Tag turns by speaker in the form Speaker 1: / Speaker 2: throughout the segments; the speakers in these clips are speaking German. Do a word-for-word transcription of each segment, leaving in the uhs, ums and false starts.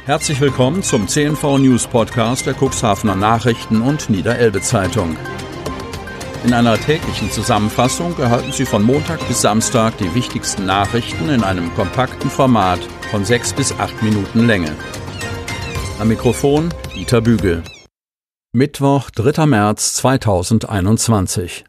Speaker 1: Herzlich willkommen zum C N V News Podcast der Cuxhavener Nachrichten und Niederelbe Zeitung. In einer täglichen Zusammenfassung erhalten Sie von Montag bis Samstag die wichtigsten Nachrichten in einem kompakten Format von sechs bis acht Minuten Länge. Am Mikrofon Dieter Bügel. Mittwoch, dritter März zweitausendeinundzwanzig.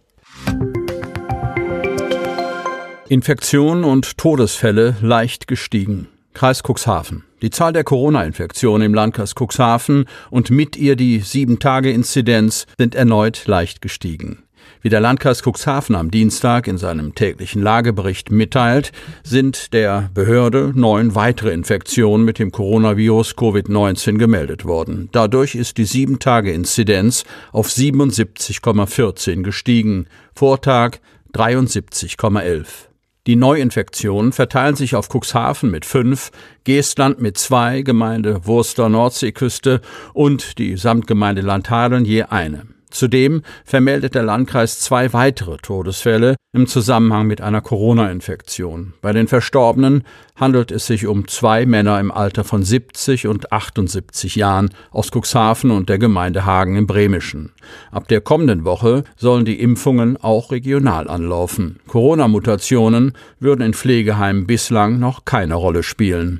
Speaker 1: Infektionen und Todesfälle leicht gestiegen. Kreis Cuxhaven. Die Zahl der Corona-Infektionen im Landkreis Cuxhaven und mit ihr die sieben Tage Inzidenz sind erneut leicht gestiegen. Wie der Landkreis Cuxhaven am Dienstag in seinem täglichen Lagebericht mitteilt, sind der Behörde neun weitere Infektionen mit dem Coronavirus Covid neunzehn gemeldet worden. Dadurch ist die sieben Tage Inzidenz auf siebenundsiebzig Komma vierzehn gestiegen, Vortag dreiundsiebzig Komma elf. Die Neuinfektionen verteilen sich auf Cuxhaven mit fünf, Geestland mit zwei, Gemeinde Wurster Nordseeküste und die Samtgemeinde Landhadeln je eine. Zudem vermeldet der Landkreis zwei weitere Todesfälle im Zusammenhang mit einer Corona-Infektion. Bei den Verstorbenen handelt es sich um zwei Männer im Alter von siebzig und achtundsiebzig Jahren aus Cuxhaven und der Gemeinde Hagen im Bremischen. Ab der kommenden Woche sollen die Impfungen auch regional anlaufen. Corona-Mutationen würden in Pflegeheimen bislang noch keine Rolle spielen.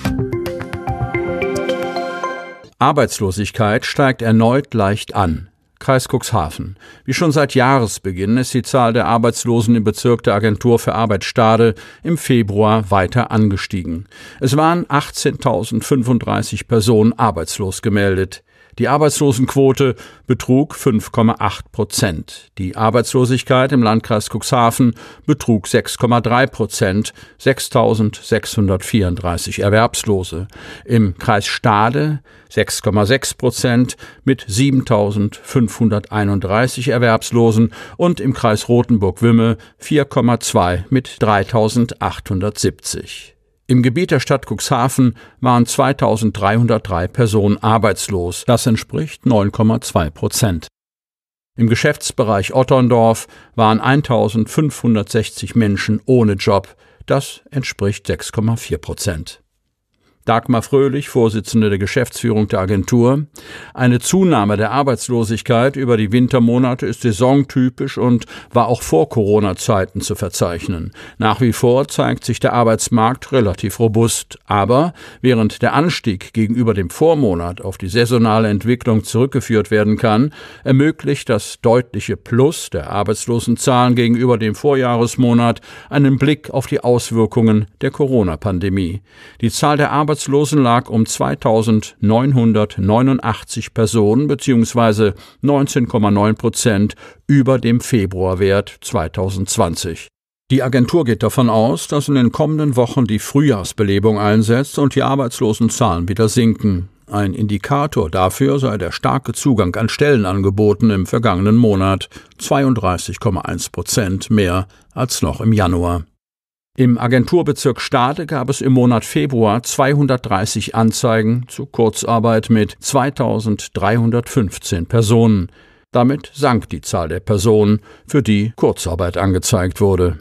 Speaker 1: Arbeitslosigkeit steigt erneut leicht an. Kreis Cuxhaven. Wie schon seit Jahresbeginn ist die Zahl der Arbeitslosen im Bezirk der Agentur für Arbeit Stade im Februar weiter angestiegen. Es waren achtzehntausendfünfunddreißig Personen arbeitslos gemeldet. Die Arbeitslosenquote betrug fünf Komma acht Prozent. Die Arbeitslosigkeit im Landkreis Cuxhaven betrug sechs Komma drei Prozent, sechstausendsechshundertvierunddreißig Erwerbslose. Im Kreis Stade sechs Komma sechs Prozent mit siebentausendfünfhunderteinunddreißig Erwerbslosen und im Kreis Rothenburg-Wümme vier Komma zwei mit dreitausendachthundertsiebzig. Im Gebiet der Stadt Cuxhaven waren zweitausenddreihundertdrei Personen arbeitslos. Das entspricht neun Komma zwei Prozent. Im Geschäftsbereich Otterndorf waren eintausendfünfhundertsechzig Menschen ohne Job. Das entspricht sechs Komma vier Prozent. Dagmar Fröhlich, Vorsitzende der Geschäftsführung der Agentur. Eine Zunahme der Arbeitslosigkeit über die Wintermonate ist saisontypisch und war auch vor Corona-Zeiten zu verzeichnen. Nach wie vor zeigt sich der Arbeitsmarkt relativ robust. Aber während der Anstieg gegenüber dem Vormonat auf die saisonale Entwicklung zurückgeführt werden kann, ermöglicht das deutliche Plus der Arbeitslosenzahlen gegenüber dem Vorjahresmonat einen Blick auf die Auswirkungen der Corona-Pandemie. Die Zahl der Arbeitslosen Arbeitslosen lag um zweitausendneunhundertneunundachtzig Personen bzw. neunzehn Komma neun Prozent über dem Februarwert zweitausendzwanzig. Die Agentur geht davon aus, dass in den kommenden Wochen die Frühjahrsbelebung einsetzt und die Arbeitslosenzahlen wieder sinken. Ein Indikator dafür sei der starke Zugang an Stellenangeboten im vergangenen Monat, zweiunddreißig Komma eins Prozent mehr als noch im Januar. Im Agenturbezirk Stade gab es im Monat Februar zweihundertdreißig Anzeigen zu Kurzarbeit mit zweitausenddreihundertfünfzehn Personen. Damit sank die Zahl der Personen, für die Kurzarbeit angezeigt wurde.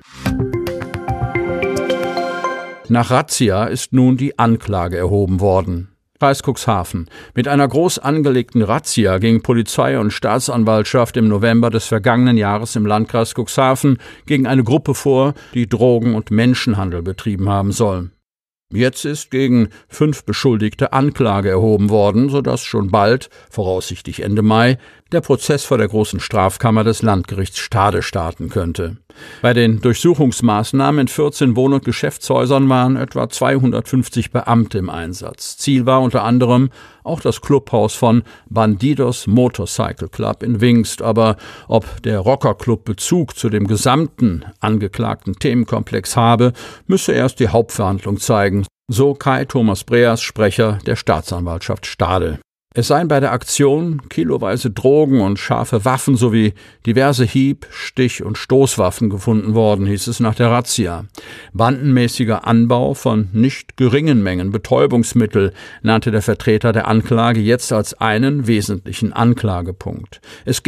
Speaker 1: Nach Razzia ist nun die Anklage erhoben worden. Kreis Cuxhaven. Mit einer groß angelegten Razzia ging Polizei und Staatsanwaltschaft im November des vergangenen Jahres im Landkreis Cuxhaven gegen eine Gruppe vor, die Drogen- und Menschenhandel betrieben haben soll. Jetzt ist gegen fünf Beschuldigte Anklage erhoben worden, sodass schon bald, voraussichtlich Ende Mai, der Prozess vor der Großen Strafkammer des Landgerichts Stade starten könnte. Bei den Durchsuchungsmaßnahmen in vierzehn Wohn- und Geschäftshäusern waren etwa zweihundertfünfzig Beamte im Einsatz. Ziel war unter anderem auch das Clubhaus von Bandidos Motorcycle Club in Wingst, aber ob der Rockerclub Bezug zu dem gesamten angeklagten Themenkomplex habe, müsse erst die Hauptverhandlung zeigen, so Kai Thomas Breas, Sprecher der Staatsanwaltschaft Stade. Es seien bei der Aktion kiloweise Drogen und scharfe Waffen sowie diverse Hieb-, Stich- und Stoßwaffen gefunden worden, hieß es nach der Razzia. Bandenmäßiger Anbau von nicht geringen Mengen Betäubungsmittel nannte der Vertreter der Anklage jetzt als einen wesentlichen Anklagepunkt. Es gehe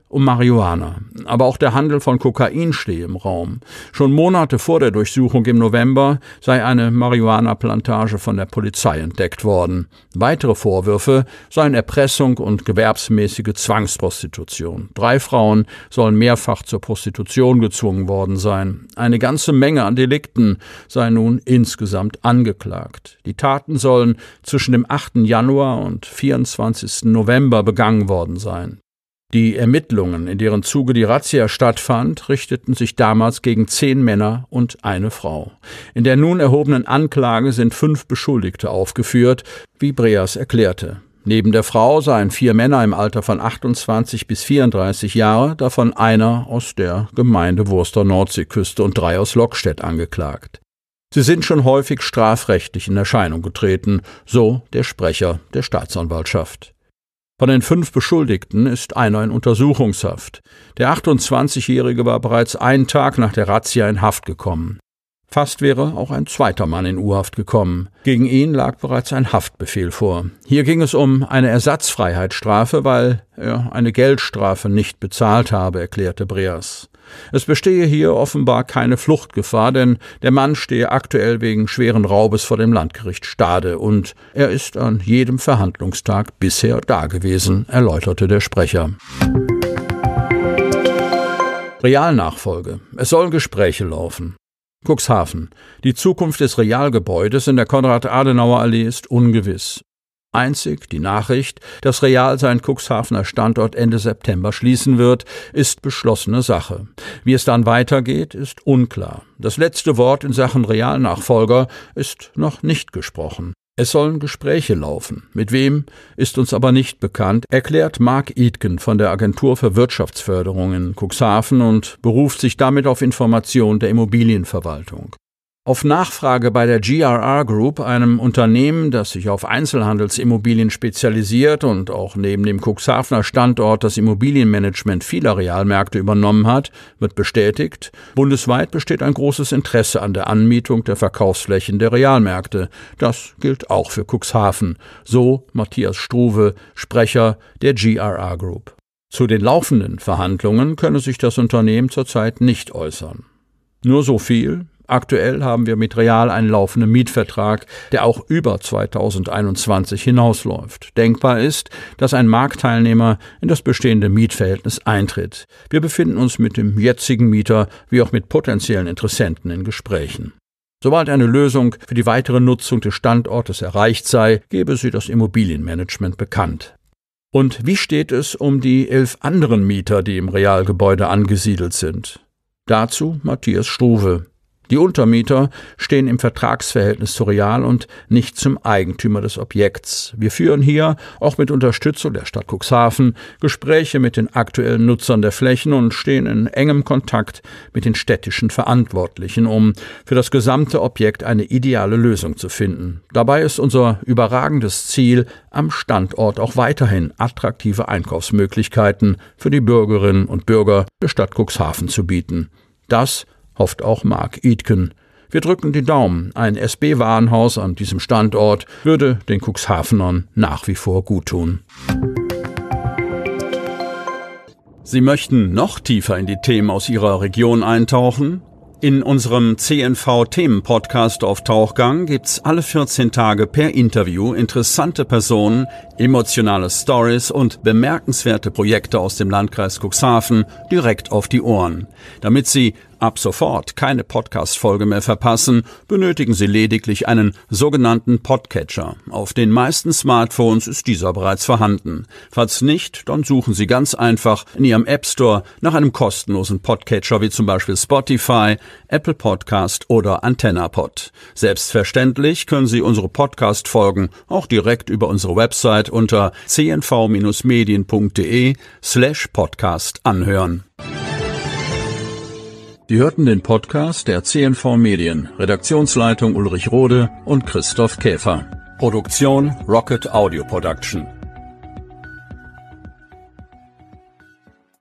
Speaker 1: um Marihuana. Aber auch der Handel von Kokain stehe im Raum. Schon Monate vor der Durchsuchung im November sei eine Marihuana-Plantage von der Polizei entdeckt worden. Weitere Vorwürfe seien Erpressung und gewerbsmäßige Zwangsprostitution. Drei Frauen sollen mehrfach zur Prostitution gezwungen worden sein. Eine ganze Menge an Delikten sei nun insgesamt angeklagt. Die Taten sollen zwischen dem achten Januar und vierundzwanzigsten November begangen worden sein. Die Ermittlungen, in deren Zuge die Razzia stattfand, richteten sich damals gegen zehn Männer und eine Frau. In der nun erhobenen Anklage sind fünf Beschuldigte aufgeführt, wie Breas erklärte. Neben der Frau seien vier Männer im Alter von achtundzwanzig bis vierunddreißig Jahre, davon einer aus der Gemeinde Wurster Nordseeküste und drei aus Lockstedt angeklagt. Sie sind schon häufig strafrechtlich in Erscheinung getreten, so der Sprecher der Staatsanwaltschaft. Von den fünf Beschuldigten ist einer in Untersuchungshaft. Der achtundzwanzigjährige war bereits einen Tag nach der Razzia in Haft gekommen. Fast wäre auch ein zweiter Mann in U-Haft gekommen. Gegen ihn lag bereits ein Haftbefehl vor. Hier ging es um eine Ersatzfreiheitsstrafe, weil er eine Geldstrafe nicht bezahlt habe, erklärte Breas. Es bestehe hier offenbar keine Fluchtgefahr, denn der Mann stehe aktuell wegen schweren Raubes vor dem Landgericht Stade und er ist an jedem Verhandlungstag bisher dagewesen, erläuterte der Sprecher. Realnachfolge. Es sollen Gespräche laufen. Cuxhaven. Die Zukunft des Realgebäudes in der Konrad-Adenauer-Allee ist ungewiss. Einzig die Nachricht, dass Real seinen Cuxhavener Standort Ende September schließen wird, ist beschlossene Sache. Wie es dann weitergeht, ist unklar. Das letzte Wort in Sachen Real-Nachfolger ist noch nicht gesprochen. Es sollen Gespräche laufen. Mit wem, ist uns aber nicht bekannt, erklärt Mark Idken von der Agentur für Wirtschaftsförderung in Cuxhaven und beruft sich damit auf Informationen der Immobilienverwaltung. Auf Nachfrage bei der G R R Group, einem Unternehmen, das sich auf Einzelhandelsimmobilien spezialisiert und auch neben dem Cuxhavener Standort das Immobilienmanagement vieler Realmärkte übernommen hat, wird bestätigt, bundesweit besteht ein großes Interesse an der Anmietung der Verkaufsflächen der Realmärkte. Das gilt auch für Cuxhaven, so Matthias Struve, Sprecher der G R R Group. Zu den laufenden Verhandlungen könne sich das Unternehmen zurzeit nicht äußern. Nur so viel: Aktuell haben wir mit Real einen laufenden Mietvertrag, der auch über zweitausendeinundzwanzig hinausläuft. Denkbar ist, dass ein Marktteilnehmer in das bestehende Mietverhältnis eintritt. Wir befinden uns mit dem jetzigen Mieter wie auch mit potenziellen Interessenten in Gesprächen. Sobald eine Lösung für die weitere Nutzung des Standortes erreicht sei, gebe sie das Immobilienmanagement bekannt. Und wie steht es um die elf anderen Mieter, die im Realgebäude angesiedelt sind? Dazu Matthias Struve. Die Untermieter stehen im Vertragsverhältnis zu Real und nicht zum Eigentümer des Objekts. Wir führen hier, auch mit Unterstützung der Stadt Cuxhaven, Gespräche mit den aktuellen Nutzern der Flächen und stehen in engem Kontakt mit den städtischen Verantwortlichen, um für das gesamte Objekt eine ideale Lösung zu finden. Dabei ist unser überragendes Ziel, am Standort auch weiterhin attraktive Einkaufsmöglichkeiten für die Bürgerinnen und Bürger der Stadt Cuxhaven zu bieten. Das hofft auch Mark Idken. Wir drücken die Daumen. Ein S B-Warenhaus an diesem Standort würde den Cuxhavenern nach wie vor guttun. Sie möchten noch tiefer in die Themen aus Ihrer Region eintauchen? In unserem C N V-Themen-Podcast auf Tauchgang gibt's alle vierzehn Tage per Interview interessante Personen, emotionale Stories und bemerkenswerte Projekte aus dem Landkreis Cuxhaven direkt auf die Ohren. Damit Sie ab sofort keine Podcast-Folge mehr verpassen, benötigen Sie lediglich einen sogenannten Podcatcher. Auf den meisten Smartphones ist dieser bereits vorhanden. Falls nicht, dann suchen Sie ganz einfach in Ihrem App Store nach einem kostenlosen Podcatcher wie zum Beispiel Spotify, Apple Podcast oder AntennaPod. Selbstverständlich können Sie unsere Podcast-Folgen auch direkt über unsere Website unter c n v Bindestrich medien punkt d e slash podcast anhören. Sie hörten den Podcast der C N V Medien, Redaktionsleitung Ulrich Rode und Christoph Käfer. Produktion Rocket Audio Production.